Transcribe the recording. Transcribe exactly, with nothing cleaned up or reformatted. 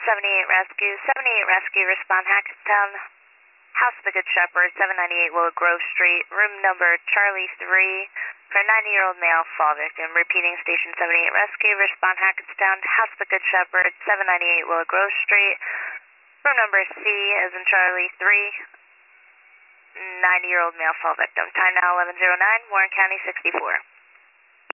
seventy-eight Rescue. seventy-eight Rescue, respond Hackettstown. House of the Good Shepherd, seven ninety-eight Willow Grove Street, room number Charlie three, for a ninety-year-old male fall victim. Repeating, station seventy-eight Rescue, respond Hackettstown. House of the Good Shepherd, seven ninety-eight Willow Grove Street, room number C as in Charlie three, ninety-year-old male fall victim. Time now eleven oh nine, Warren County sixty-four.